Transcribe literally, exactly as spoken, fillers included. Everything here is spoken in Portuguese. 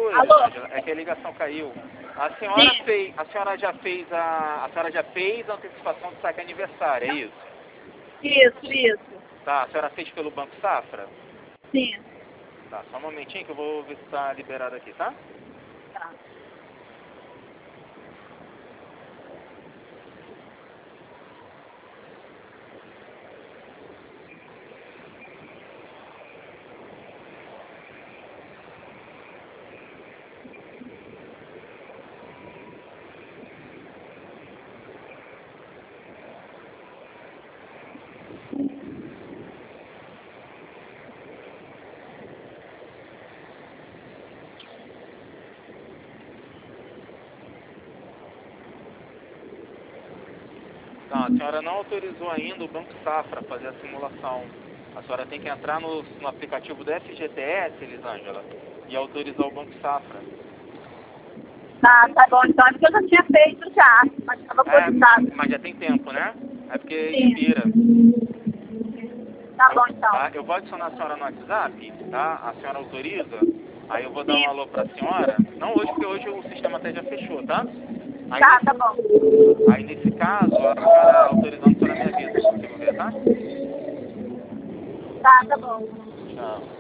Oi, Alô? Elisângela, é que a ligação caiu. A senhora Sim. fez, a senhora já fez a, a senhora já fez a antecipação do saque aniversário, é isso? Isso, isso. Tá, a senhora fez pelo Banco Safra? Sim. Tá, só um momentinho que eu vou ver se tá liberado aqui, tá? Tá. Tá, a senhora não autorizou ainda o Banco Safra a fazer a simulação. A senhora tem que entrar no, no aplicativo do F G T S, Elisângela, e autorizar o Banco Safra. Tá, tá bom. Então é porque eu já tinha feito já, mas estava É, autorizado. mas já tem tempo, né? É porque Sim. expira. Tá Eu, bom, então. tá, eu vou adicionar a senhora no WhatsApp, tá? A senhora autoriza? Aí eu vou dar um Sim. alô pra senhora. Não hoje, porque hoje o sistema até já fechou, tá? Aí, Tá, nesse, tá bom. aí nesse caso, a senhora autorizando, a senhora me avisa, se eu consigo ver, tá? Tá, tá bom. Tchau.